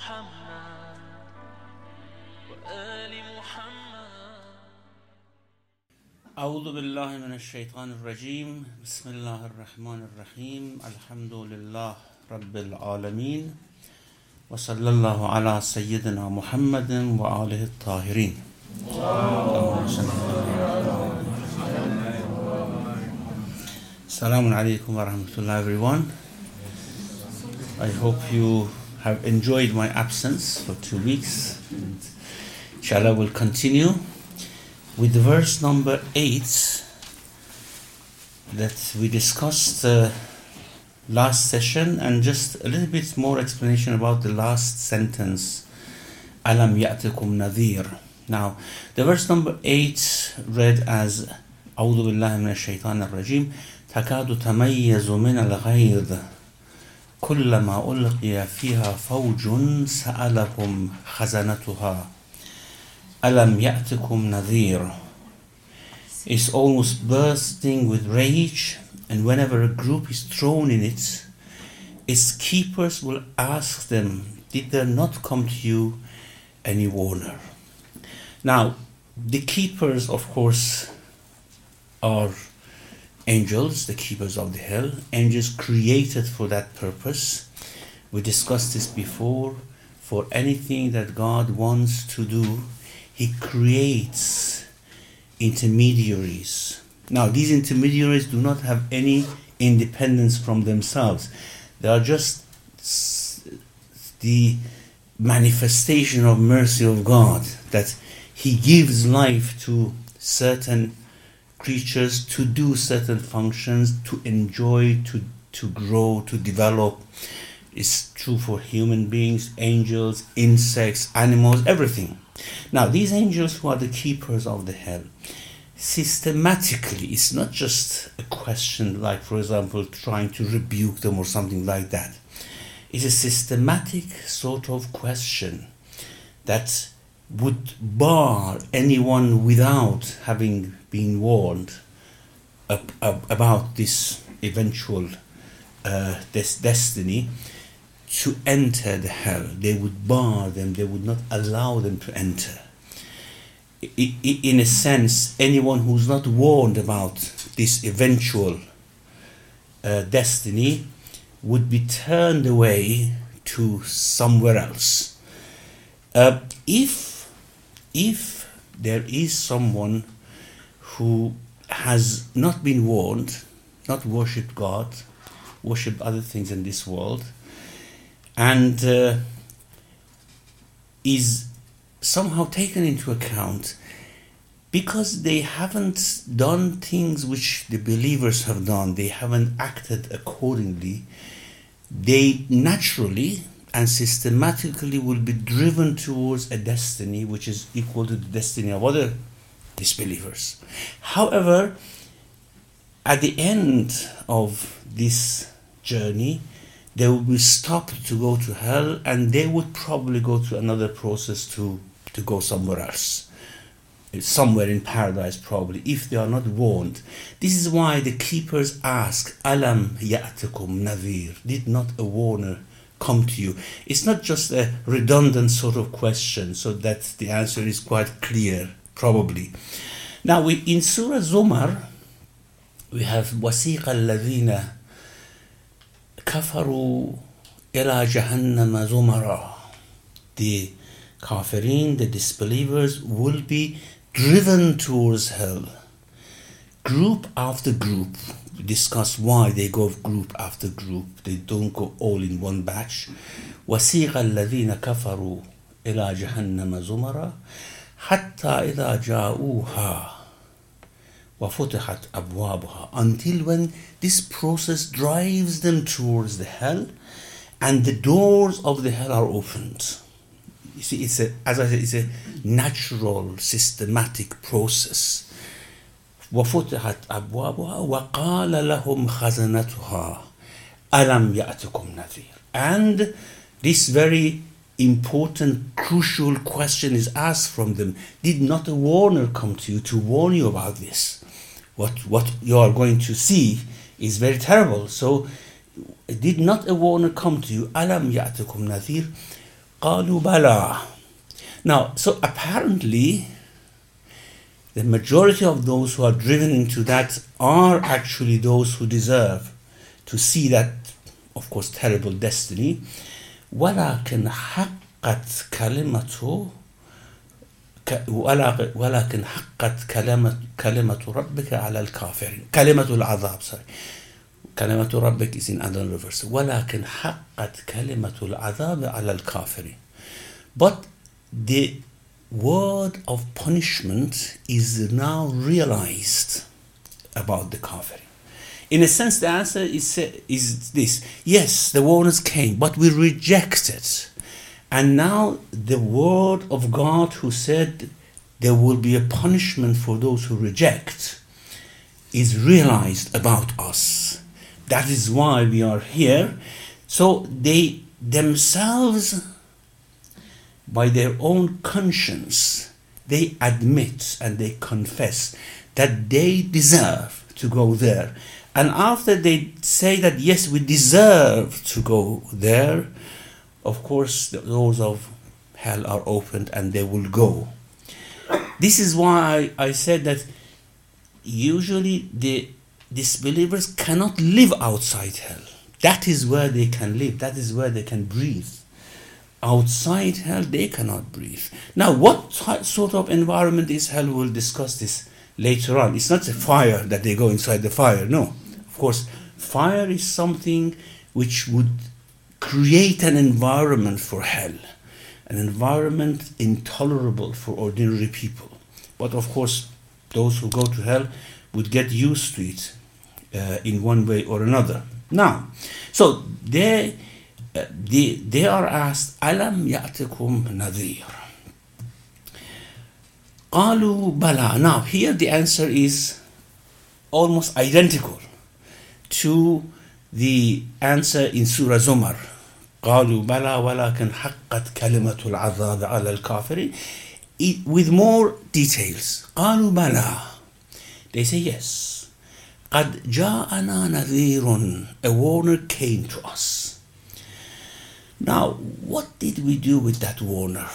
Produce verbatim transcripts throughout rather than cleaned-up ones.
محمد وآل محمد. أعوذ بالله من الشيطان الرجيم. بسم الله الرحمن الرحيم. الحمد لله رب العالمين وصلى الله على سيدنا محمد وآله الطاهرين. Assalamu alaikum wa rahmatullah, everyone. I hope you have enjoyed my absence for two weeks. And inshallah, we'll continue with verse number eight that we discussed uh, last session, and just a little bit more explanation about the last sentence, Alam ya'tikum nadhir. Now, the verse number eight read as A'udhu billahi minash shaitanir rajim, takadu tamayyazu min al-ghayz kullama ulqiya fiha fawjun sa'alahum khazanatuha Alam ya'tikum nadhir. Is almost bursting with rage, and whenever a group is thrown in it, its keepers will ask them, did there not come to you any warner? Now, the keepers, of course, are angels, the keepers of the hell, angels created for that purpose. We discussed this before. For anything that God wants to do, He creates intermediaries. Now, these intermediaries do not have any independence from themselves. They are just the manifestation of mercy of God, that He gives life to certain creatures to do certain functions, to enjoy, to, to grow, to develop. It's true for human beings, angels, insects, animals, everything. Now, these angels who are the keepers of the hell, systematically, it's not just a question like, for example, trying to rebuke them or something like that. It's a systematic sort of question that would bar anyone without having been warned ab- ab- about this eventual uh, this destiny to enter the hell. They would bar them, they would not allow them to enter. I- I- in a sense, anyone who's not warned about this eventual uh, destiny would be turned away to somewhere else. Uh, if if there is someone who has not been warned, not worshipped God, worshipped other things in this world, and uh, is somehow taken into account because they haven't done things which the believers have done, they haven't acted accordingly, they naturally and systematically will be driven towards a destiny which is equal to the destiny of other disbelievers. However, at the end of this journey, they will be stopped to go to hell, and they would probably go through another process to, to go somewhere else. Somewhere in paradise, probably, if they are not warned. This is why the keepers ask, Alam ya'tikum nadhir. Did not a warner come to you? It's not just a redundant sort of question, so that the answer is quite clear, probably. Now, we, in Surah Zumar, we have وَسِيقَ الَّذِينَ كَفَرُوا إِلَى جَهَنَّمَ زُمَرًا. The kafirin, the disbelievers, will be driven towards hell, group after group. We discuss why they go group after group. They don't go all in one batch. وَسِيقَ الَّذِينَ كَفَرُوا إِلَى جَهَنَّمَ زُمَرًا حَتَّى إِذَا جَاءُوهَا وَفُتِحَتْ أَبْوَابُهَا. Until when this process drives them towards the hell, and the doors of the hell are opened. You see, it's a, as I said, it's a natural, systematic process. وَفُتِحَتْ أَبْوَابُهَا وَقَالَ لَهُمْ خَزَنَتُهَا أَلَمْ يَأْتِكُمْ نَذِيرٌ. And this very important, crucial question is asked from them. Did not a warner come to you to warn you about this? What, what you are going to see is very terrible. So, did not a warner come to you? أَلَمْ يَأْتِكُمْ نَذِيرٌ قالوا بلى. Now, so apparently, the majority of those who are driven into that are actually those who deserve to see that, of course, terrible destiny. ولكن حقت كلمة ولكن حقت كلمة كلمة ربك على الكافرين. كلمة العذاب, sorry. كلمة ربك is in another verse. ولكن حقت كلمة العذاب على الكافرين. But the word of punishment is now realized about the kafirin. In a sense, the answer is, is this. Yes, the warners came, but we rejected. And now the word of God who said there will be a punishment for those who reject is realized about us. That is why we are here. So they themselves, by their own conscience, they admit and they confess that they deserve to go there. And after they say that, yes, we deserve to go there, of course, the doors of hell are opened and they will go. This is why I said that usually the disbelievers cannot live outside hell. That is where they can live. That is where they can breathe. Outside hell, they cannot breathe. Now, what sort of environment is hell? We'll discuss this later on. It's not a fire that they go inside the fire. No. Of course, fire is something which would create an environment for hell. An environment intolerable for ordinary people. But of course, those who go to hell would get used to it uh, in one way or another. Now, so they... Uh, they, they are asked, Alam ya'tikum nadhir. Qalu bala. Now, here the answer is almost identical to the answer in Surah Zumar. Qalu bala walakin haqqat kalimatul azab ala al-kafirin. With more details. Qalu bala. They say yes. Qad ja'ana nadhirun. A warner came to us. Now, what did we do with that warner?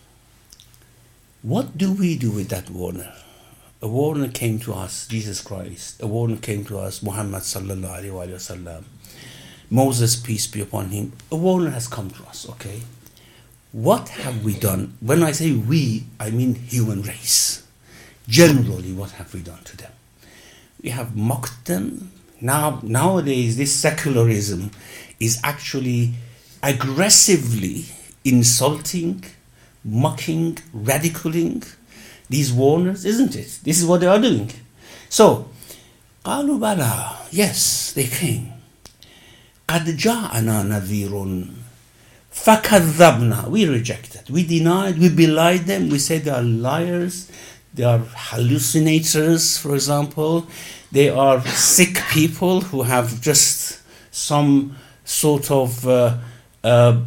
What do we do with that warner? A warner came to us, Jesus Christ. A warner came to us, Muhammad sallallahu alaihi wasallam. Moses, peace be upon him. A warner has come to us, okay? What have we done? When I say we, I mean human race. Generally, what have we done to them? We have mocked them. Now, nowadays, this secularism is actually aggressively insulting, mocking, ridiculing these warners, isn't it? This is what they are doing. So, قالوا بلى, yes, they came. قد جاءنا نذير فكذبنا. We rejected, we denied, we belied them. We said they are liars, they are hallucinators, for example. They are sick people who have just some sort of uh, Uh,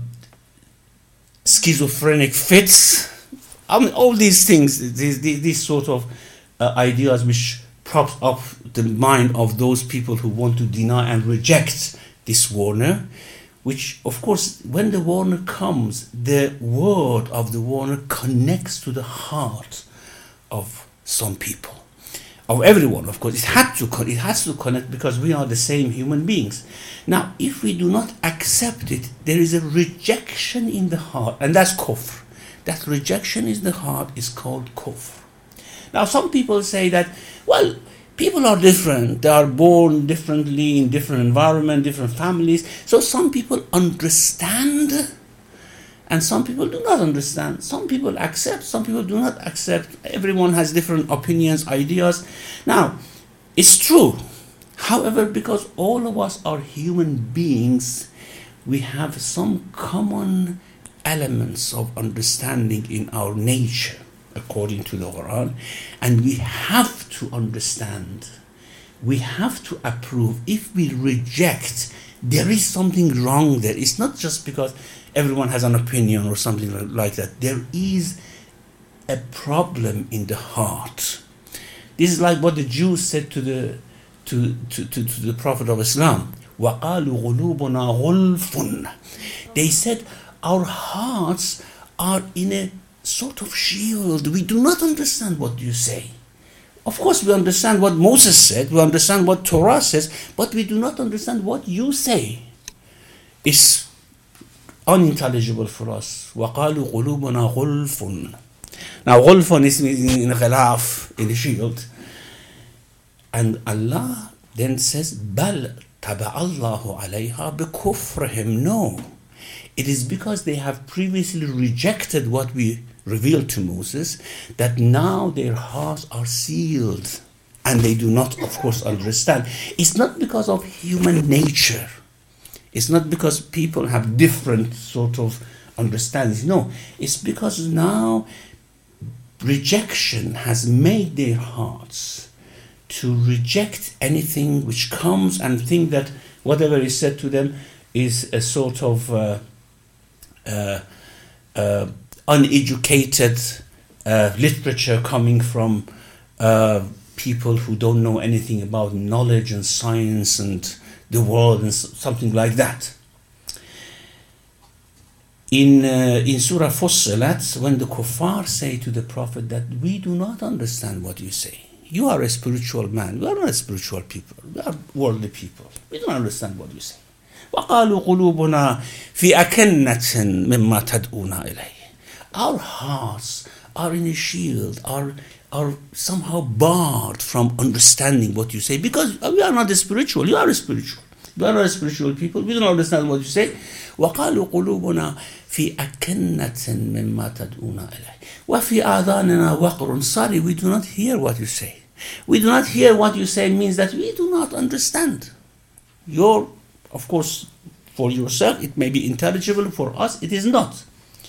schizophrenic fits. I mean, all these things, these, these, these sort of uh, ideas which props up the mind of those people who want to deny and reject this warner, which, of course, when the warner comes, the word of the warner connects to the heart of some people. Of everyone, of course. It had to it has to connect because we are the same human beings. Now, if we do not accept it, there is a rejection in the heart, and that's kufr. That rejection in the heart is called kufr. Now, some people say that, well, people are different. They are born differently in different environments, different families. So some people understand, and some people do not understand. Some people accept, some people do not accept. Everyone has different opinions, ideas. Now, it's true. However, because all of us are human beings, we have some common elements of understanding in our nature, according to the Quran. And we have to understand. We have to approve. If we reject, there is something wrong there. It's not just because everyone has an opinion or something like that. There is a problem in the heart. This is like what the Jews said to the to, to, to, to the Prophet of Islam. وَقَالُوا غُلُوبُنَا غُلْفٌ. They said, our hearts are in a sort of shield. We do not understand what you say. Of course, we understand what Moses said, we understand what Torah says, but we do not understand what you say. It's unintelligible for us. وَقَالُوا قُلُوبُنَا غُلْفٌ. Now, غُلْفٌ is in غلاف, in a shield. And Allah then says, بَلْ تَبَعَ اللَّهُ عَلَيْهَا بِكُفْرِهِمْ. No. It is because they have previously rejected what we revealed to Moses that now their hearts are sealed and they do not, of course, understand. It's not because of human nature. It's not because people have different sort of understandings. No, it's because now rejection has made their hearts to reject anything which comes and think that whatever is said to them is a sort of uh, uh, uh, uneducated uh, literature coming from uh, people who don't know anything about knowledge and science and the world and something like that. In uh, in Surah Fussilat, when the kuffar say to the Prophet that we do not understand what you say, you are a spiritual man, we are not spiritual people, we are worldly people, we don't understand what you say. وَقَالُوا قُلُوبُنَا فِي أَكَنَّةٍ مِمَّا تَدْعُونَا إِلَيْهِ. Our hearts are in a shield, are are somehow barred from understanding what you say, because we are not spiritual, you are spiritual. We are not spiritual people, we don't understand what you say. وَقَالُوا قُلُوبُنَا فِي أَكَنَّةٍ مِمَّا تَدْعُونَا إِلَيْهِ وَفِي آذَانِنَا وَقْرٌ. Sorry, we do not hear what you say. We do not hear what you say means that we do not understand. Your, of course, for yourself, it may be intelligible, for us, it is not.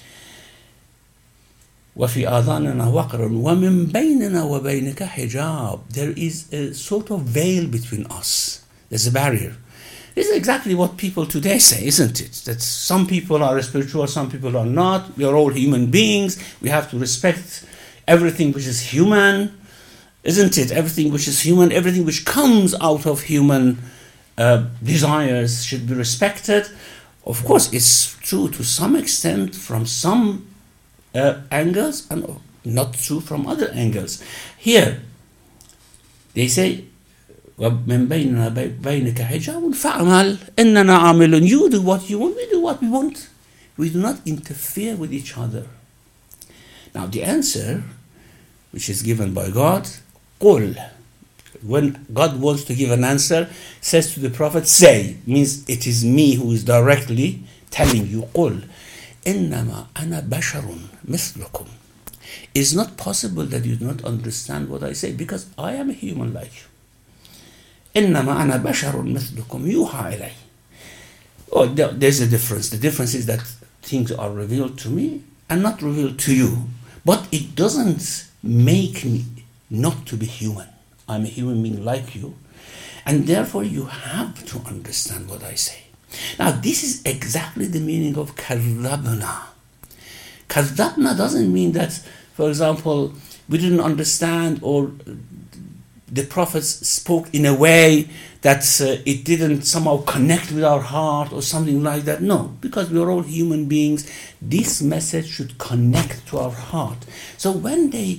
وَفِي آذَانِنَا وَقْرٌ وَمِن بَيْنِنَا وَبَيْنِكَ حِجَابٌ. There is a sort of veil between us. There's a barrier. This is exactly what people today say, isn't it? That some people are spiritual, some people are not. We are all human beings. We have to respect everything which is human, isn't it? Everything which is human, everything which comes out of human uh, desires should be respected. Of course, it's true to some extent from some Uh, angles and not true from other angles. Here, they say, وَمِن بَيْنِنَا بَيْنِكَ حِجَابٌ فَعْمَلْ إِنَّنَا عَامِلٌ. You do what you want, we do what we want. We do not interfere with each other. Now the answer, which is given by God, قُلْ. When God wants to give an answer, says to the Prophet, say, means it is me who is directly telling you, قُلْ إنما أنا بشر مثلكم. It's not possible that you do not understand what I say, because I am a human like you. إنما أنا بشر مثلكم يوحى إلي. Oh, there's a difference. The difference is that things are revealed to me and not revealed to you. But it doesn't make me not to be human. I'm a human being like you, and therefore you have to understand what I say. Now, this is exactly the meaning of كَذَّبْنَا. كَذَّبْنَا doesn't mean that, for example, we didn't understand, or the prophets spoke in a way that uh, it didn't somehow connect with our heart or something like that. No, because we are all human beings, this message should connect to our heart. So when they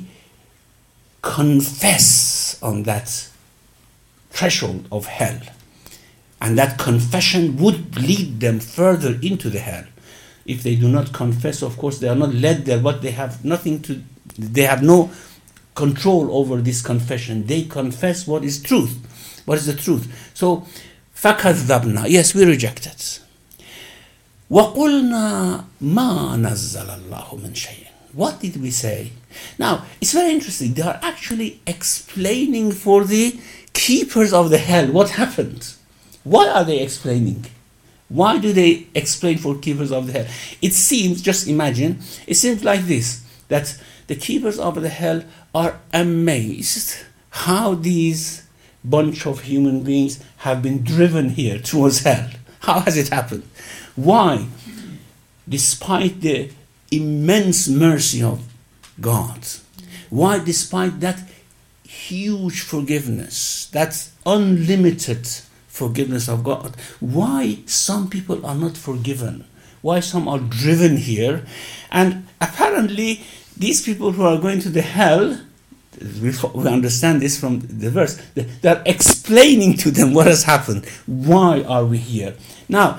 confess on that threshold of hell, and that confession would lead them further into the hell. If they do not confess, of course, they are not led there, but they have nothing to, they have no control over this confession. They confess what is truth. What is the truth? So, فَكَذَّبْنَا. Yes, we reject it. وَقُلْنَا مَا نَزَّلَ اللَّهُ مِنْ شَيْءٍ. What did we say? Now, it's very interesting. They are actually explaining for the keepers of the hell what happened. Why are they explaining? Why do they explain for keepers of the hell? It seems, just imagine, it seems like this, that the keepers of the hell are amazed how these bunch of human beings have been driven here towards hell. How has it happened? Why? Despite the immense mercy of God, why despite that huge forgiveness, that unlimited forgiveness of God, why some people are not forgiven? why some are driven here. And apparently, these people who are going to the hell, we, we understand this from the verse, they're explaining to them what has happened. Why are we here? Now,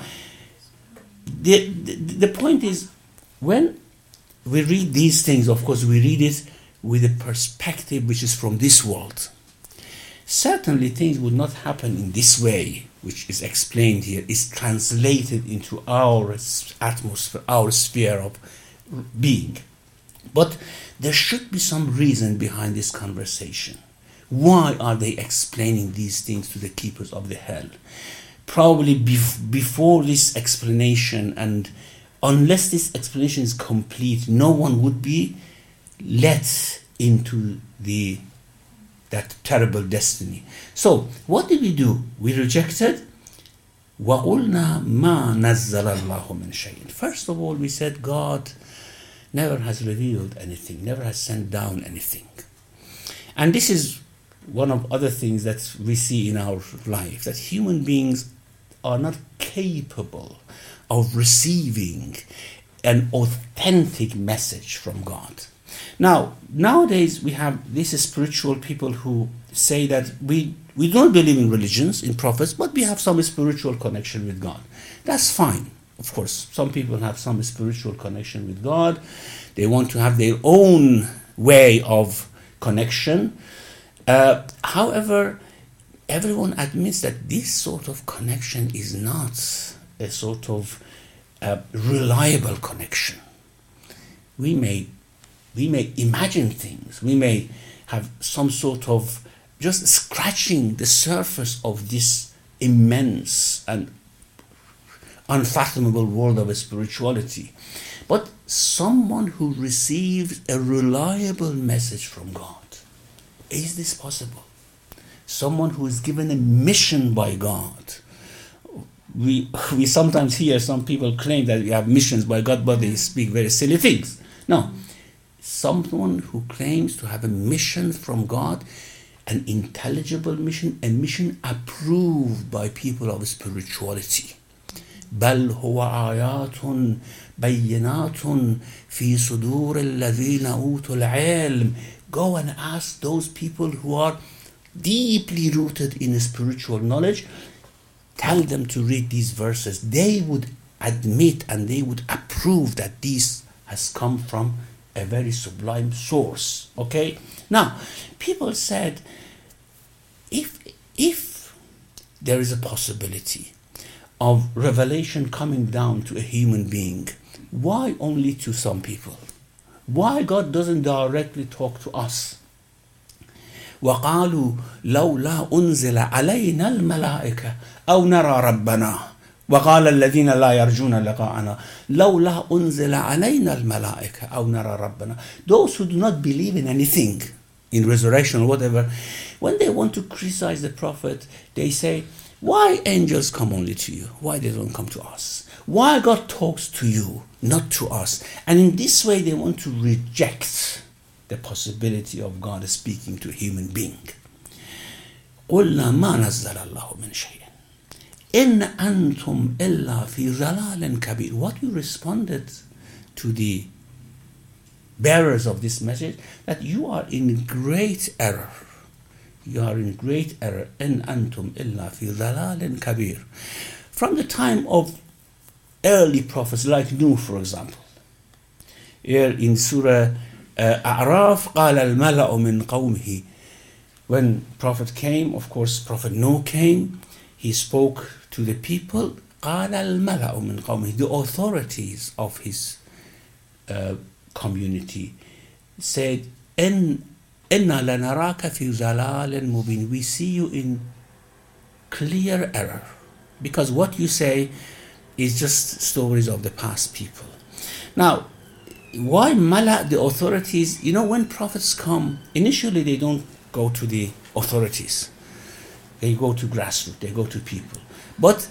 the, the, the point is, when we read these things, of course, we read it with a perspective which is from this world. Certainly, things would not happen in this way, which is explained here, is translated into our atmosphere, our sphere of being. But there should be some reason behind this conversation. Why are they explaining these things to the keepers of the hell? Probably bef- before this explanation, and unless this explanation is complete, no one would be let into the that terrible destiny. So, what did we do? We rejected. وَقُلْنَا مَا نَزَّلَ اللَّهُ مِنْ شَيْءٍ. First of all, we said God never has revealed anything, never has sent down anything. And this is one of other things that we see in our life, that human beings are not capable of receiving an authentic message from God. Now, nowadays we have these spiritual people who say that we, we don't believe in religions, in prophets, but we have some spiritual connection with God. That's fine. Of course, some people have some spiritual connection with God. They want to have their own way of connection. Uh, however, everyone admits that this sort of connection is not a sort of uh, reliable connection. We may We may imagine things. We may have some sort of just scratching the surface of this immense and unfathomable world of spirituality. But someone who receives a reliable message from God, is this possible? Someone who is given a mission by God. We, we sometimes hear some people claim that we have missions by God, but they speak very silly things. No. Someone who claims to have a mission from God, an intelligible mission, a mission approved by people of spirituality. بل هو آيات بينات في صدور الذين أوتوا العلم. Go and ask those people who are deeply rooted in spiritual knowledge. Tell them to read these verses. They would admit and they would approve that this has come from a very sublime source. Okay? Now, people said, if if there is a possibility of revelation coming down to a human being, why only to some people? Why God doesn't directly talk to us? وَقَالُوا لَوْلَا أُنزِلَ عَلَيْنَا الْمَلَائِكَةُ أَوْ نَرَى رَبَّنَا وقال الذين لا يرجون لقاءنا لولا أنزل علينا الملائكة أو نرى ربنا. Those who do not believe in anything, in resurrection or whatever, when they want to criticize the prophet, they say, why angels come only to you? Why they don't come to us? Why God talks to you, not to us? And in this way they want to reject the possibility of God speaking to a human being. قُلْنَا مَا نَزَّلَ اللَّهُ مِنْ شَيْءٍ إِنْ أَنْتُمْ إِلَّا فِي ضَلَالٍ كَبِيرٍ. What you responded to the bearers of this message, that you are in great error. You are in great error. إِنْ أَنْتُمْ إِلَّا فِي ضَلَالٍ كَبِيرٍ. From the time of early prophets like Nuh, for example. Here in Surah uh, A'raf, قَالَ الْمَلَأُ مِنْ قَوْمِهِ. When Prophet came, of course, Prophet Noah came, he spoke to the people, قَالَ الْمَلَأُ مِنْ قَوْمِهِ. The authorities of his uh, community said, إِنَّ لَنَرَاكَ فِي ضَلَالٍ مُبِينٍ. We see you in clear error, because what you say is just stories of the past people. Now, why Mala, the authorities? You know, when prophets come, initially they don't go to the authorities. They go to grassroots, they go to people. But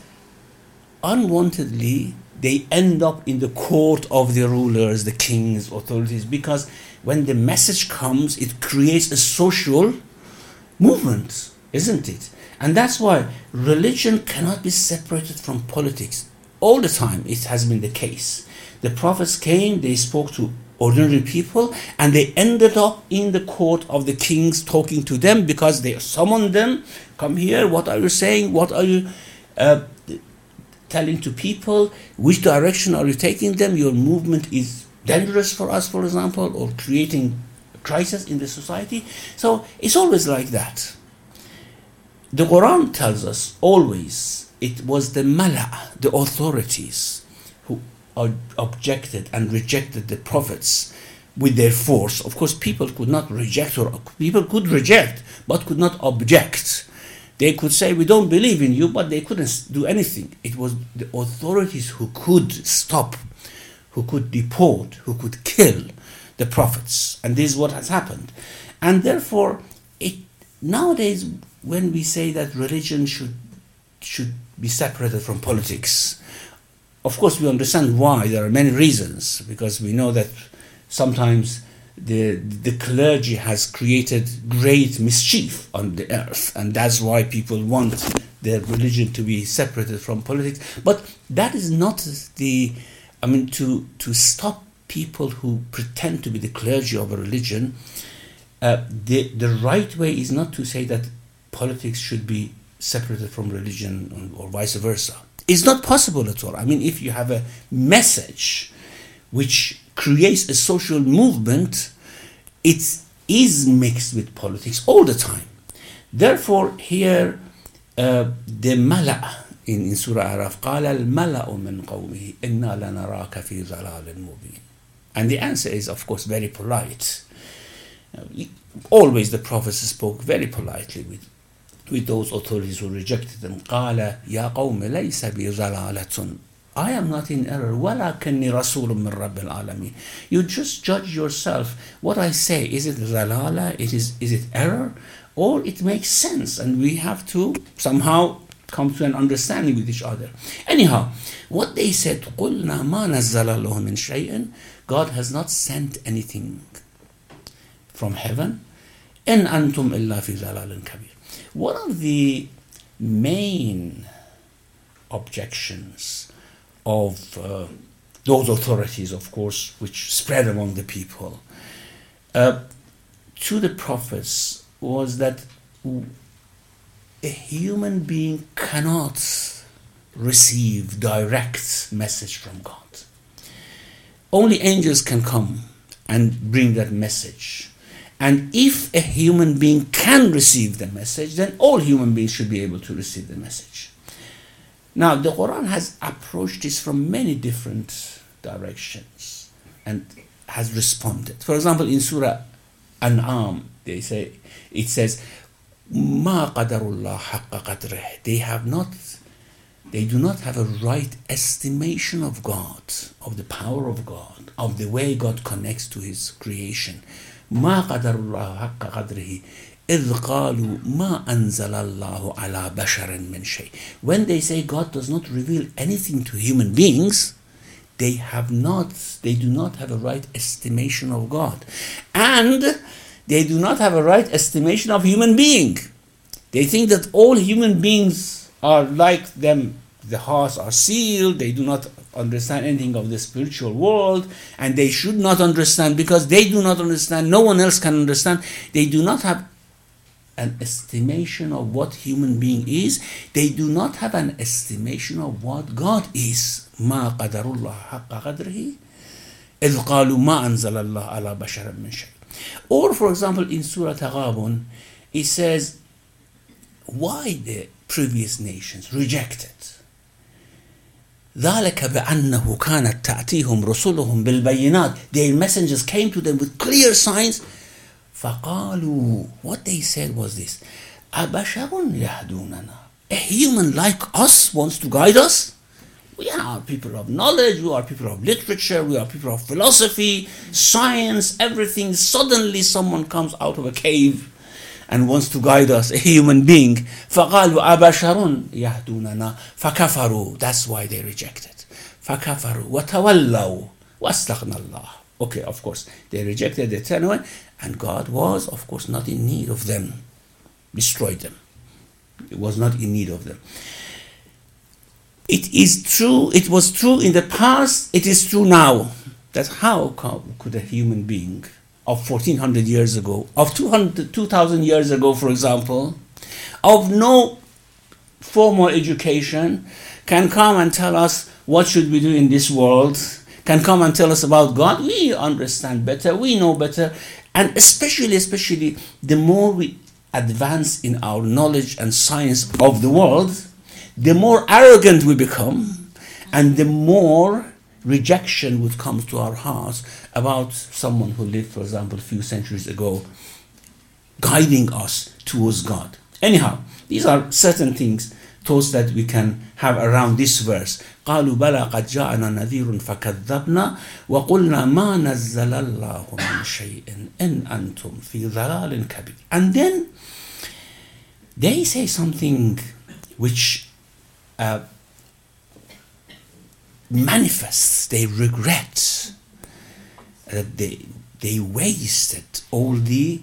unwantedly, they end up in the court of the rulers, the kings, authorities, because when the message comes, it creates a social movement, isn't it? And that's why religion cannot be separated from politics. all the time it has been the case. The prophets came, they spoke to ordinary people, and they ended up in the court of the kings talking to them because they summoned them. Come here, what are you saying? What are you uh, telling to people? Which direction are you taking them? Your movement is dangerous for us, for example, or creating a crisis in the society. So it's always like that. The Quran tells us always it was the mala, the authorities, who objected and rejected the prophets with their force. Of course, people could not reject, or people could reject, but could not object. They could say, we don't believe in you, but they couldn't do anything. It was the authorities who could stop, who could deport, who could kill the prophets. And this is what has happened. And therefore, it nowadays, when we say that religion should should be separated from politics, of course we understand why. There are many reasons, because we know that sometimes the the clergy has created great mischief on the earth, and that's why people want their religion to be separated from politics. But that is not the, I mean, to to stop people who pretend to be the clergy of a religion. Uh, the the right way is not to say that politics should be separated from religion, or, or vice versa. It's not possible at all. I mean, if you have a message which creates a social movement, it is mixed with politics all the time. Therefore, here uh, the mala in, in Surah Araf, قال الملأ من قومه إنا لنراك في ضلال مبين. And the answer is, of course, very polite. Uh, always the prophets spoke very politely with with those authorities who rejected them. قال يا قوم ليس بي ضلالة. I am not in error. ولكني رسول من رب العالمين. You just judge yourself. What I say, is it ضلالة? It is, is it error? Or it makes sense, and we have to somehow come to an understanding with each other. Anyhow, what they said, قلنا ما نزل الله من شيء. God has not sent anything from heaven. إن أنتم إلا في ضلال كبير. One of the main objections of uh, those authorities, of course, which spread among the people, uh, to the prophets was that a human being cannot receive direct message from God. Only angels can come and bring that message. And if a human being can receive the message, then all human beings should be able to receive the message. Now, the Quran has approached this from many different directions and has responded. For example, in Surah An'am, they say, it says, "Ma qadarullah haqqa qadrih." They have not, they do not have a right estimation of God, of the power of God, of the way God connects to His creation. ما قدر الله حق قدره إذ قالوا ما أنزل الله على بشر من شيء. When they say God does not reveal anything to human beings, they have not, they do not have a right estimation of God, and they do not have a right estimation of human being. They think that all human beings are like them. The hearts are sealed. They do not understand anything of the spiritual world, and they should not understand, because they do not understand. No one else can understand. They do not have an estimation of what human being is. They do not have an estimation of what God is. ما قدر الله حق قدره إذ قالوا ما أنزل الله على بشر من شيء. Or, for example, in Surah Taghabun, it says why the previous nations rejected. ذلك بأنه كانت تأتيهم رسلهم بالبينات. Their messengers came to them with clear signs. فقالوا, what they said was this: أبشر يهدوننا. A human like us wants to guide us? We are people of knowledge, we are people of literature, we are people of philosophy, science, everything. Suddenly someone comes out of a cave and wants to guide us, a human being. فَقَالُوا أَبَشَرٌ يَهْدُونَنَا فَكَفَرُوا. That's why they rejected. فَكَفَرُوا وَتَوَلَّوْا وَاسْتَغْنَى اللَّهُ. Okay, of course, they rejected, they turned away, and God was, of course, not in need of them. Destroyed them. It was not in need of them. It is true, it was true in the past, it is true now. That how could a human being of fourteen hundred years ago, of two hundred, two thousand years ago, for example, of no formal education, can come and tell us what should we do in this world, can come and tell us about God? We understand better, we know better, and especially, especially, the more we advance in our knowledge and science of the world, the more arrogant we become, and the more rejection would come to our hearts about someone who lived, for example, a few centuries ago, guiding us towards God. Anyhow, these are certain things, thoughts that we can have around this verse. قالوا بلى قد جاءنا نذير فكذبنا وقلنا ما نزل الله من شيء إن أنتم في ضلال كبير. And then they say something which uh, manifests their regret that they they wasted all the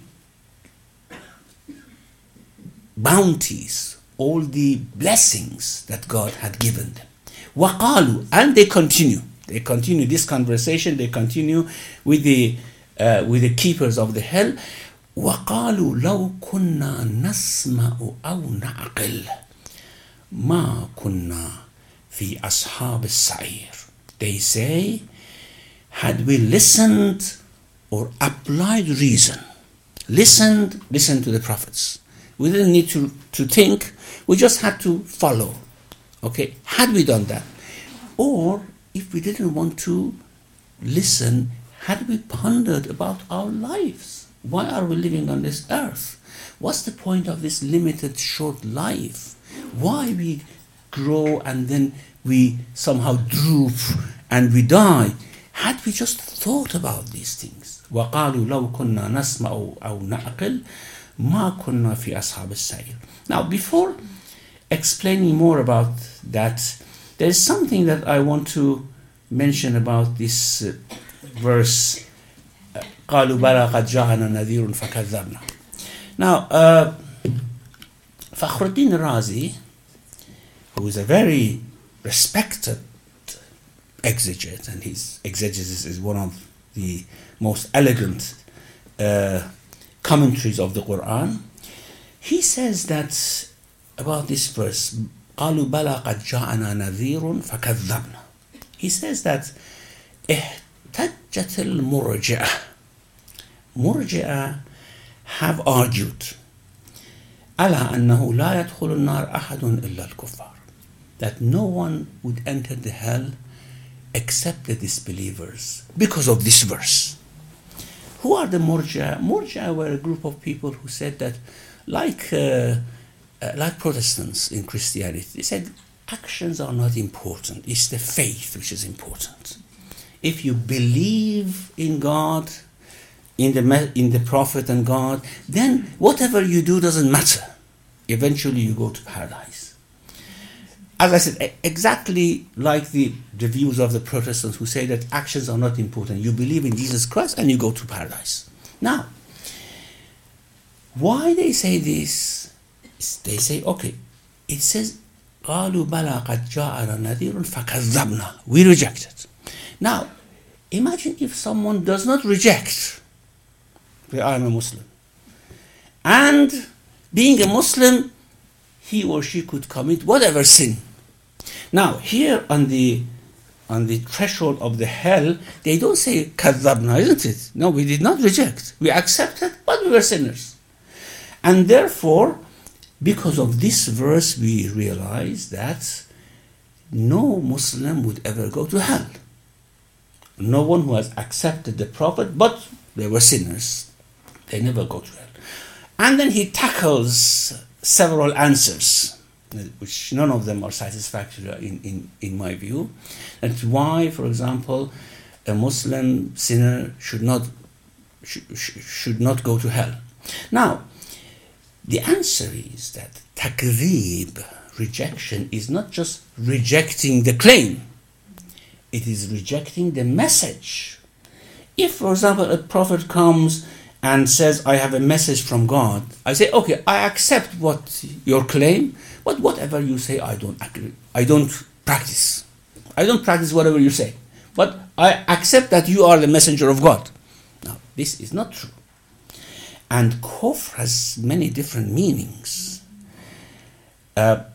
bounties, all the blessings that God had given them. وَقَالُوا, and they continue. They continue this conversation. They continue with the uh, with the keepers of the hell. وَقَالُوا لَوْ كُنَّا نَسْمَعُ أَوْ نَعْقِلُ مَا كُنَّا فِي أَصْحَابِ السَّعِيرِ. They say, had we listened or applied reason, listened, listened to the prophets. We didn't need to, to think, we just had to follow. Okay, had we done that, or if we didn't want to listen, had we pondered about our lives? Why are we living on this earth? What's the point of this limited, short life? Why we grow and then we somehow droop and we die? Had we just thought about these things? وَقَالُوا لَوْ كُنَّا نَسْمَعُ أَوْ نَعْقِلُ مَا كُنَّا فِي أَصْحَابِ السَّعِيرِ. Now, before explaining more about that, there is something that I want to mention about this uh, verse. قَالُوا بَلَا قَدْ جَاءَنَا نَذِيرٌ فَكَذَّبْنَا. Now, uh, Fakhruddin Razi, who is a very respected exegete, and his exegesis is one of the most elegant uh, commentaries of the Quran, he says that about this verse, قالوا بلى قد جاءنا نذير فكذبنا. He says that احتجت المرجئة. Murji'ah have argued على أنه لا يدخل النار أحد إلا الكفار, that no one would enter the hell except the disbelievers because of this verse. Who are the Murji'ah? Murji'ah were a group of people who said that, like uh, uh, like Protestants in Christianity, they said actions are not important, it's the faith which is important. If you believe in God, in the in the Prophet and God, then whatever you do doesn't matter. Eventually you go to paradise. As I said, exactly like the, the views of the Protestants who say that actions are not important. You believe in Jesus Christ and you go to paradise. Now, why they say this? They say, okay, it says, قَالُوا بَلَا قَدْ جَاءَنَا نَذِيرٌ فَكَذَّبْنَا. We reject it. Now, imagine if someone does not reject, I am a Muslim, and being a Muslim, he or she could commit whatever sin. Now, here on the on the threshold of the hell, they don't say كذبنا, isn't it? No, we did not reject. We accepted, but we were sinners. And therefore, because of this verse, we realize that no Muslim would ever go to hell. No one who has accepted the Prophet, but they were sinners, they never go to hell. And then he tackles several answers, which none of them are satisfactory in, in, in my view. That's why, for example, a Muslim sinner should not sh- sh- should not go to hell. Now, the answer is that takdhib, rejection, is not just rejecting the claim, it is rejecting the message. If, for example, a prophet comes and says, I have a message from God, I say, okay, I accept what your claim, but whatever you say, I don't agree. I don't practice. I don't practice whatever you say, but I accept that you are the messenger of God. Now, this is not true. And kufr has many different meanings. Uh,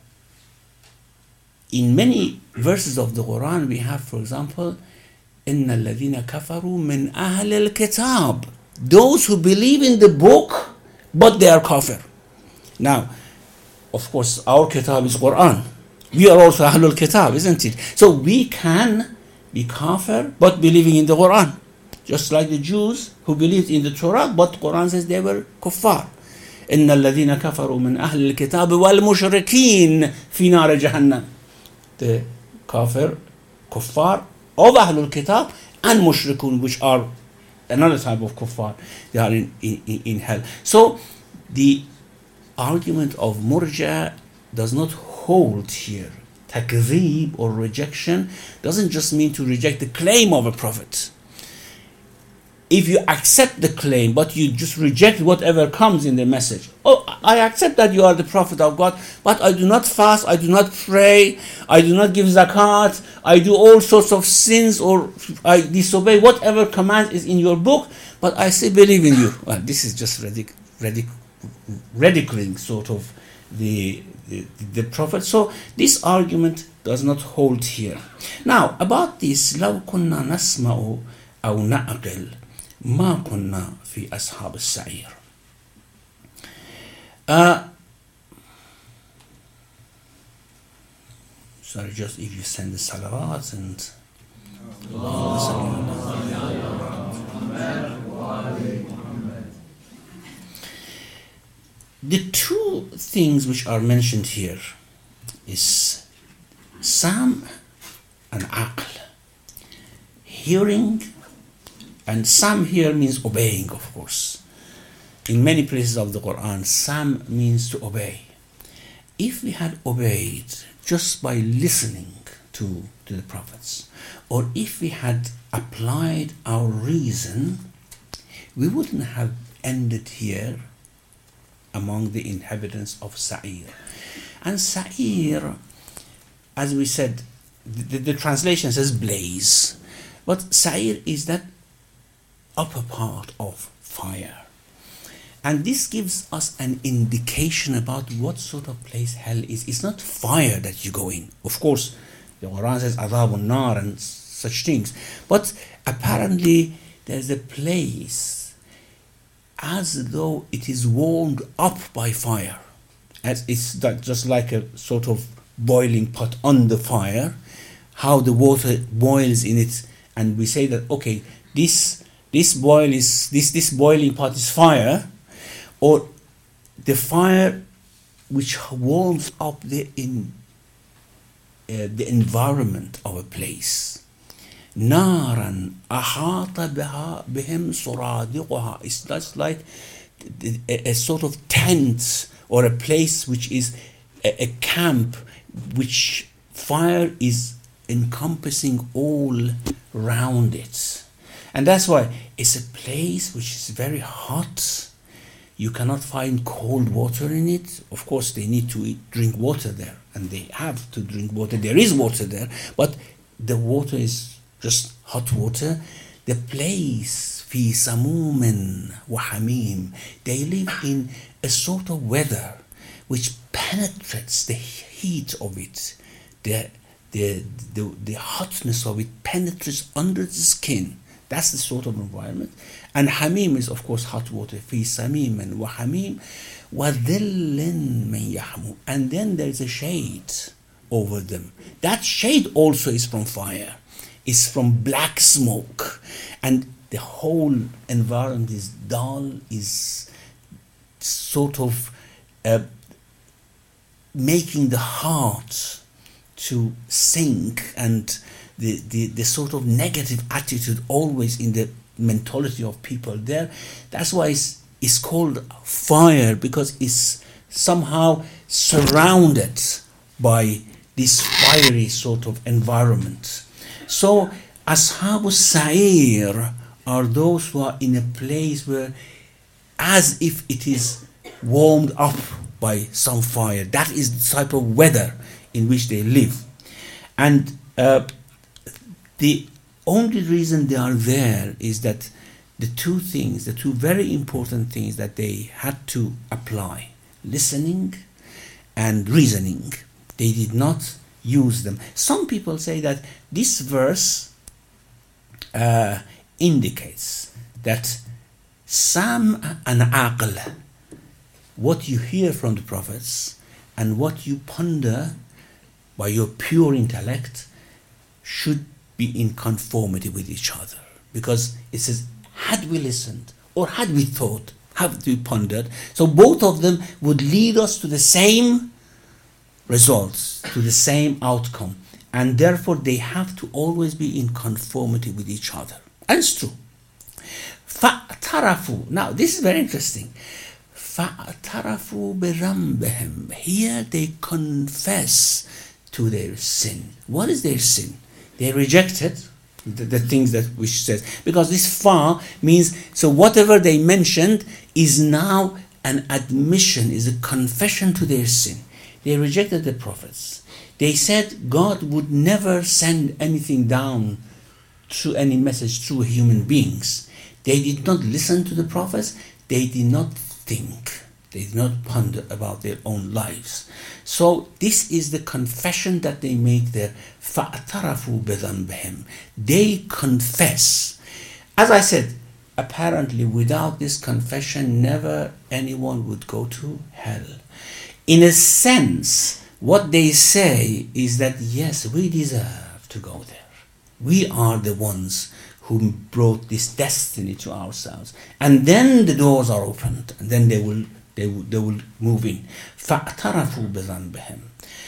in many verses of the Quran, we have, for example, إِنَّ الَّذِينَ كَفَرُوا مِنْ أَهْلِ الْكِتَابِ, those who believe in the book, but they are kafir. Now, of course, our kitab is Quran. We are also Ahlul Kitab, isn't it? So we can be kafir, but believing in the Quran. Just like the Jews who believed in the Torah, but Quran says they were kuffar. إِنَّ الَّذِينَ كَفَرُوا مِنْ أَهْلِ الْكِتَابِ وَالْمُشْرِكِينَ فِي نَارِ جَهَنَّمَ. The kafir, kuffar of Ahlul Kitab and mushrikun, which are another type of kuffar, they are in, in, in hell. So the argument of Murja does not hold here. Takzeeb or rejection doesn't just mean to reject the claim of a prophet. If you accept the claim, but you just reject whatever comes in the message. Oh, I accept that you are the prophet of God, but I do not fast, I do not pray, I do not give zakat, I do all sorts of sins, or I disobey whatever command is in your book, but I still believe in you. Well, this is just ridic- ridic- ridiculing sort of the, the, the prophet. So this argument does not hold here. Now, about this, لو كنا نسمع أو نعقل ما كنا في أصحاب السعير. Uh, sorry, just if you send the salawats and the two things which are mentioned here is sam and aql, hearing. And sam here means obeying, of course. In many places of the Quran, sam means to obey. If we had obeyed just by listening to, to the prophets, or if we had applied our reason, we wouldn't have ended here among the inhabitants of Sa'ir. And Sa'ir, as we said, the, the translation says blaze, but Sa'ir is that upper part of fire. And this gives us an indication about what sort of place hell is. It's not fire that you go in. Of course, the Quran says adhabun nar and such things. But apparently there's a place as though it is warmed up by fire. As it's just like a sort of boiling pot on the fire, how the water boils in it. And we say that, okay, this This boil is this this boiling pot is fire, or the fire which warms up the in uh, the environment of a place. Naran ahata biha bihim suradiquha. It's just like a, a sort of tent or a place which is a, a camp which fire is encompassing all round it. And that's why it's a place which is very hot. You cannot find cold water in it. Of course, they need to eat, drink water there, and they have to drink water. There is water there, but the water is just hot water. The place, fi samumin wa hamim, they live in a sort of weather which penetrates the heat of it. The, the, the, the hotness of it penetrates under the skin. That's the sort of environment. And hamim is, of course, hot water. Fi samim and wa hamim wa dhillin min yahmu. And then there's a shade over them. That shade also is from fire. It's from black smoke. And the whole environment is dull, is sort of uh, making the heart to sink, and the, the, the sort of negative attitude always in the mentality of people there. That's why it's, it's called fire, because it's somehow surrounded by this fiery sort of environment. So Ashabu Sa'ir are those who are in a place where as if it is warmed up by some fire. That is the type of weather in which they live. And uh, the only reason they are there is that the two things, the two very important things that they had to apply, listening and reasoning, they did not use them. Some people say that this verse uh, indicates that sam and aql, what you hear from the prophets and what you ponder by your pure intellect, should be in conformity with each other. Because it says, had we listened, or had we thought, had we pondered, so both of them would lead us to the same results, to the same outcome. And therefore they have to always be in conformity with each other. And it's true. فَاعْتَرَفُوا. Now this is very interesting. فَاعْتَرَفُوا بِذَنبِهِمْ. Here they confess to their sin. What is their sin? They rejected the, the things that which says, because this fa means, so whatever they mentioned is now an admission, is a confession to their sin. They rejected the prophets. They said God would never send anything down through any message through human beings. They did not listen to the prophets. They did not think. They did not ponder about their own lives. So this is the confession that they make there. فَاعْتَرَفُوا بِذَنبِهِمْ. They confess. As I said, apparently without this confession, never anyone would go to hell. In a sense, what they say is that yes, we deserve to go there. We are the ones who brought this destiny to ourselves. And then the doors are opened, and then they will they will, they will move in. فَاعْتَرَفُوا بِذَنبِهِمْ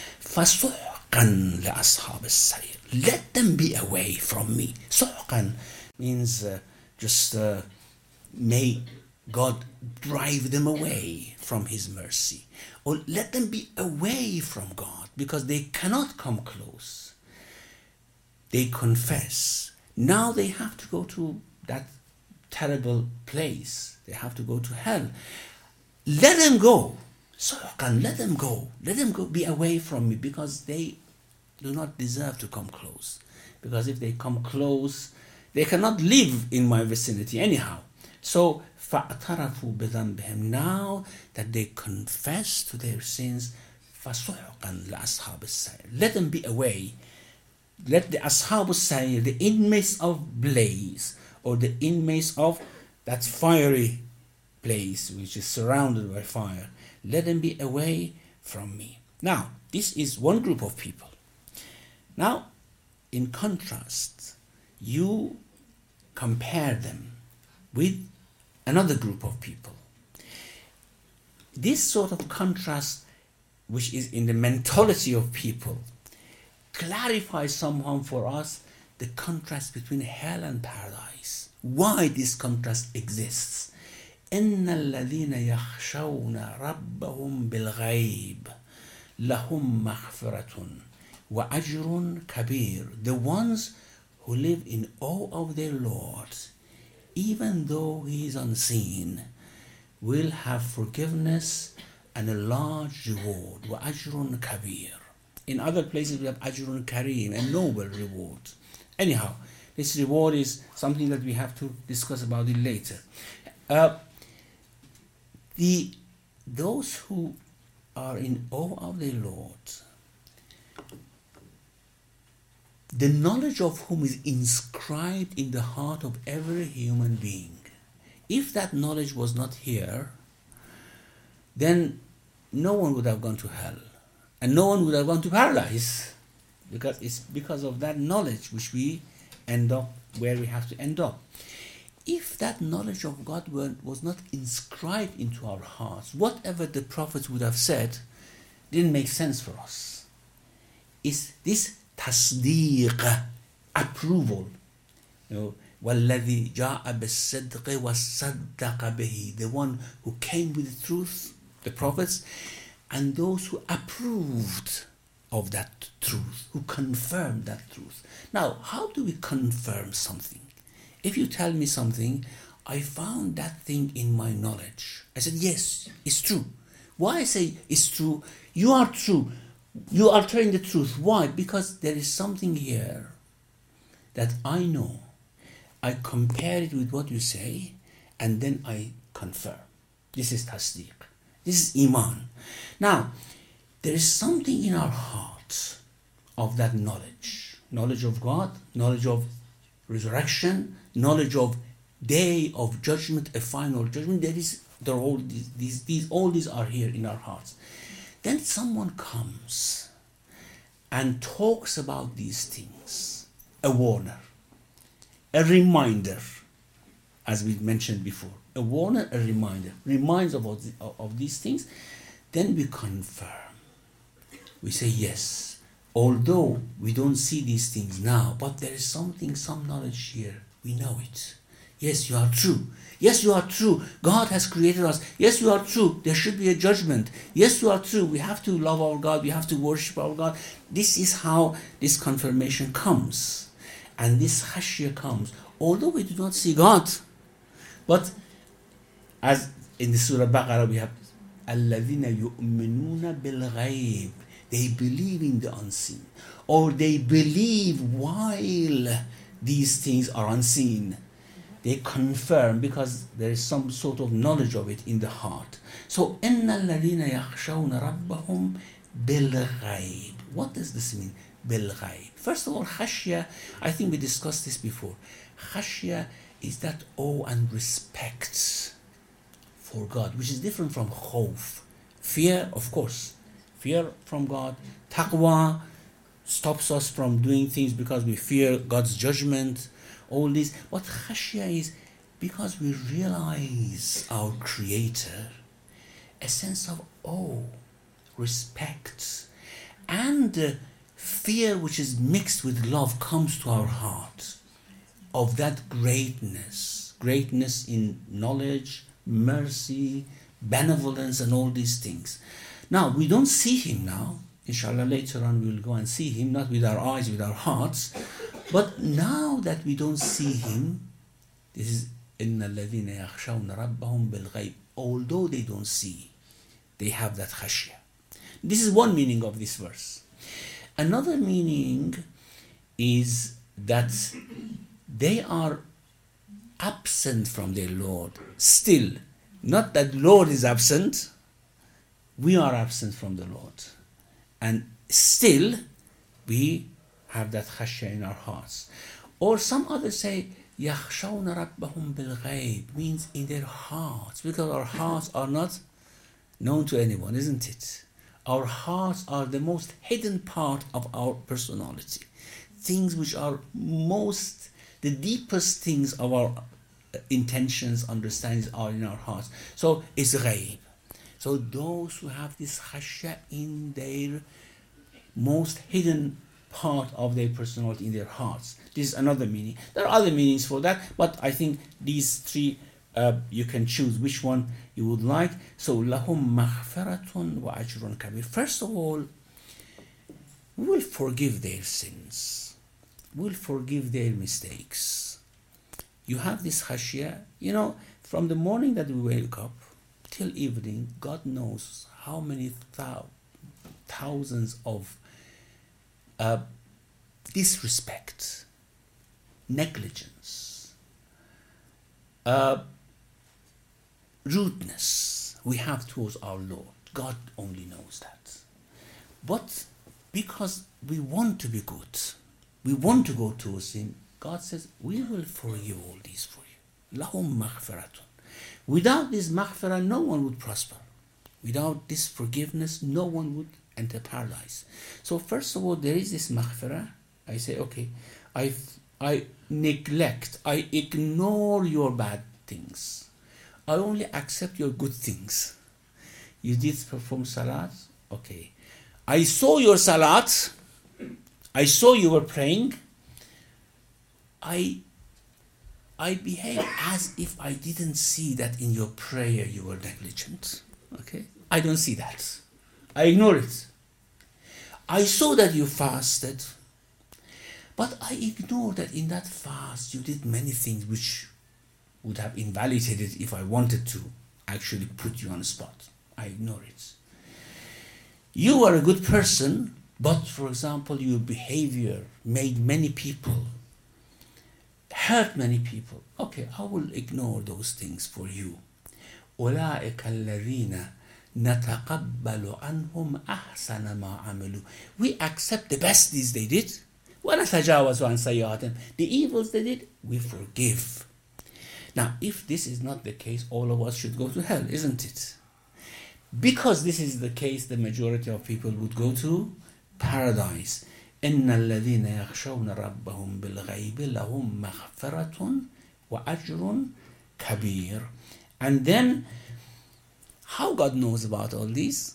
فَسُحْقًا لِأَصْحَابِ السَّعِيرِ. Let them be away from me. سُحْقًا means uh, just uh, may God drive them away from His mercy. Or let them be away from God, because they cannot come close. They confess. Now they have to go to that terrible place. They have to go to hell. Let them go. Suhqan, let them go. Let them go, be away from me, because they do not deserve to come close. Because if they come close, they cannot live in my vicinity anyhow. So, فَاعْتَرَفُوا بِذَنبِهِمْ. Now that they confess to their sins, فَسُحْقًا لَأَصْحَابِ السَّعِيرِ. Let them be away. Let the Ashab al-Sa'ir, the inmates of blaze, or the inmates of that fiery place which is surrounded by fire, let them be away from me. Now, this is one group of people. Now, in contrast, you compare them with another group of people. This sort of contrast, which is in the mentality of people, clarifies somehow for us the contrast between hell and paradise. Why this contrast exists. إِنَّ الَّذِينَ يَخْشَوْنَ رَبَّهُمْ بِالْغَيْبِ لَهُمْ مَغْفِرَةٌ وَأَجْرٌ كَبِيرٌ. The ones who live in awe of their Lord, even though He is unseen, will have forgiveness and a large reward. وَأَجْرٌ كَبِيرٌ. In other places we have Ajrun Kareem, a noble reward. Anyhow, this reward is something that we have to discuss about it later. Uh, the those who are in awe of their Lord, the knowledge of whom is inscribed in the heart of every human being. If that knowledge was not here, then no one would have gone to hell. And no one would have gone to paradise, because it's because of that knowledge which we end up where we have to end up. If that knowledge of God were, was not inscribed into our hearts, whatever the prophets would have said didn't make sense for us. Is this tasdeeq, approval? You know, وَالَّذِي جَاءَ بِالصِّدْقِ وَصَدَّقَ بِهِ. The one who came with the truth, the prophets, and those who approved of that truth, who confirmed that truth. Now, how do we confirm something? If you tell me something, I found that thing in my knowledge. I said, yes, it's true. Why I say it's true? You are true. You are telling the truth. Why? Because there is something here that I know. I compare it with what you say, and then I confirm. This is tasdeeq. This is iman. Now, there is something in our heart of that knowledge. Knowledge of God, knowledge of resurrection, knowledge of day of judgment, a final judgment. There is, there are all these, these, these, all these are here in our hearts. Then someone comes and talks about these things, a warner, a reminder, as we mentioned before, a warner, a reminder, reminds of, of, of these things, then we confirm. We say, yes, although we don't see these things now, but there is something, some knowledge here, we know it. Yes, you are true. Yes, you are true. God has created us. Yes, you are true. There should be a judgment. Yes, you are true. We have to love our God. We have to worship our God. This is how this confirmation comes. And this khashya comes. Although we do not see God. But as in the Surah Baqarah we have الَّذِينَ يُؤْمِنُونَ بِالْغَيْبِ. They believe in the unseen. Or they believe while these things are unseen. They confirm because there is some sort of knowledge of it in the heart. So, إِنَّ الَّذِينَ يَخْشَوْنَ رَبَّهُمْ بِالْغَيْبِ. What does this mean? بِالْغَيْبِ. First of all, khashya, I think we discussed this before. Khashya is that awe and respect for God, which is different from khawf. Fear, of course. Fear from God. Taqwa stops us from doing things because we fear God's judgment. All this. What khashya is, because we realize our Creator, a sense of awe, respect, and uh, fear which is mixed with love comes to our heart of that greatness, greatness in knowledge, mercy, benevolence, and all these things. Now, we don't see Him now. Inshallah, later on we will go and see Him, not with our eyes, with our hearts. But now that we don't see Him, this is إِنَّ الَّذِينَ يَخْشَوْنَ رَبَّهُمْ بِالْغَيْبِ. Although they don't see, they have that khashya. This is one meaning of this verse. Another meaning is that they are absent from their Lord. Still, not that Lord is absent, we are absent from the Lord. And still, we have that khashya in our hearts. Or some others say, يَخْشَوْنَ رَبَّهُمْ بِالْغَيْبِ, means in their hearts, because our hearts are not known to anyone, isn't it? Our hearts are the most hidden part of our personality. Things which are most, the deepest things of our intentions, understandings are in our hearts. So it's ghaib. So those who have this khashya in their most hidden part of their personality, in their hearts. This is another meaning. There are other meanings for that, but I think these three, uh, you can choose which one you would like. So, لَهُمْ مَغْفِرَةٌ وَأَجْرٌ كَبِيرٌ. First of all, we will forgive their sins. We will forgive their mistakes. You have this khashya, you know, from the morning that we wake up till evening, God knows how many thou- thousands of Uh, disrespect, negligence, uh, rudeness we have towards our Lord. God only knows that. But because we want to be good, we want to go towards Him, God says, we will forgive all these for you. لَهُمْ مَغْفِرَةٌ. Without this maghfirah, no one would prosper. Without this forgiveness, no one would enter paradise. So first of all, there is this maghfirah. I say, okay, I, I neglect, I ignore your bad things. I only accept your good things. You did perform salat, okay. I saw your salat, I saw you were praying. I, I behave as if I didn't see that in your prayer you were negligent. Okay, I don't see that. I ignore it. I saw that you fasted, but I ignore that in that fast you did many things which would have invalidated if I wanted to actually put you on the spot. I ignore it. You are a good person, but for example, your behavior made many people, hurt many people. Okay, I will ignore those things for you. أولئك الذين نتقبل عنهم أحسن ما عملوا. We accept the best deeds they did. ونتجاوز عن سيئاتهم. The evils they did, we forgive. Now, if this is not the case, all of us should go to hell, isn't it? Because this is the case, the majority of people would go to paradise. إن الذين يخشون ربهم بالغيب لهم مغفرة وأجر كبير. And then, how God knows about all these?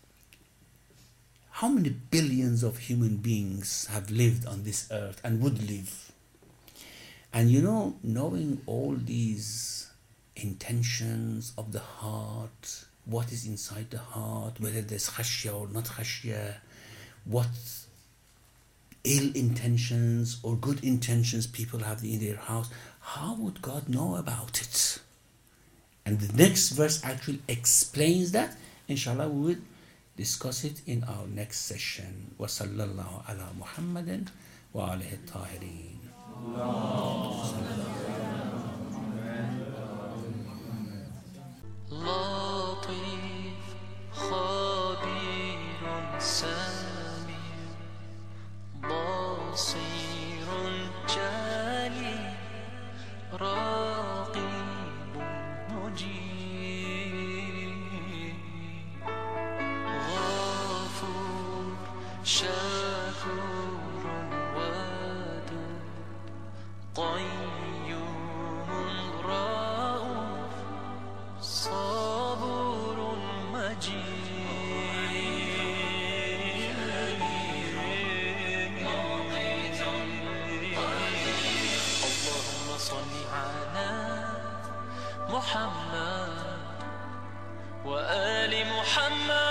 How many billions of human beings have lived on this earth and would live? And you know, knowing all these intentions of the heart, what is inside the heart, whether there's khashya or not khashya, what ill intentions or good intentions people have in their house, how would God know about it? And the next verse actually explains that. Inshallah, we will discuss it in our next session. وَصَلَّى اللَّهُ عَلَى مُحَمَّدٍ وَعَلَيْهِ الطَّاهِرِينَ. لطيف خبير سميع بصير جليل رقيب مجيب غفور شكور ودود قيوم رؤوف صبور مجيد اللهم صل على محمد وآل محمد.